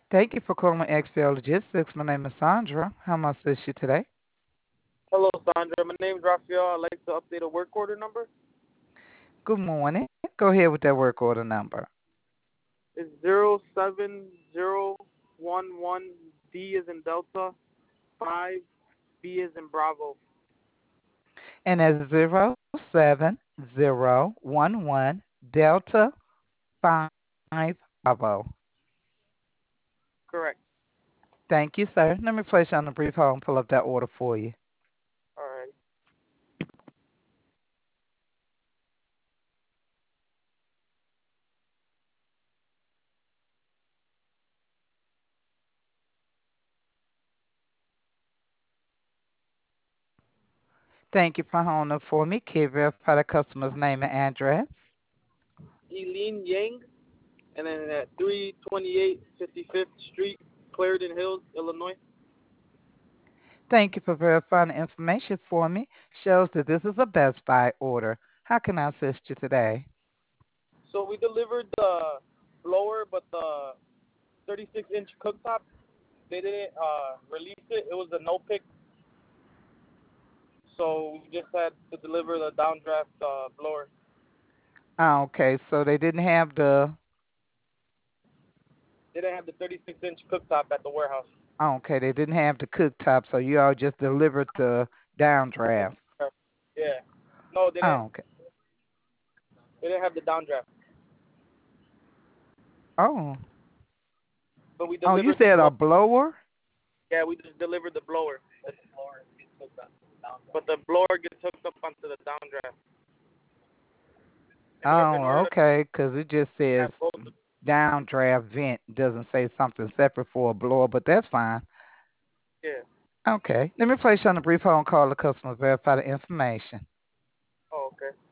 Thank you for calling XPL Logistics. My name is Sandra. How may I assist you today? Hello, Sandra. My name's Rafael. I'd like to update a work order number. Good morning. Go ahead with that work order number. It's 07011 D is in Delta, 5 B is in Bravo. And that's 07011 Delta 5 Bravo. Correct. Thank you, sir. Let me place you on a brief hold and pull up that order for you. All right. Thank you for holding for me. Can you verify the customer's name and address? Eileen Yang, and then at 328 55th Street, Clarendon Hills, Illinois. Thank you for verifying the information for me. Shows that this is a Best Buy order. How can I assist you today? So we delivered the blower, but the 36-inch cooktop, they didn't release it. It was a no pick, so we just had to deliver the downdraft blower. Okay, so they didn't have the They didn't have the 36-inch cooktop at the warehouse. Okay, they didn't have the cooktop, so you all just delivered the downdraft. Yeah. No, they didn't. Okay. They didn't have the downdraft, Oh, but we oh, you delivered the said a blower. blower? Yeah, we just delivered the blower. But the blower gets hooked up onto the downdraft. In Oh, order to okay, because it just have says both. downdraft vent. Doesn't say something separate for a blower, but that's fine. Yeah. Okay, let me place you on a brief hold and call the customer, verify the information. Oh, okay.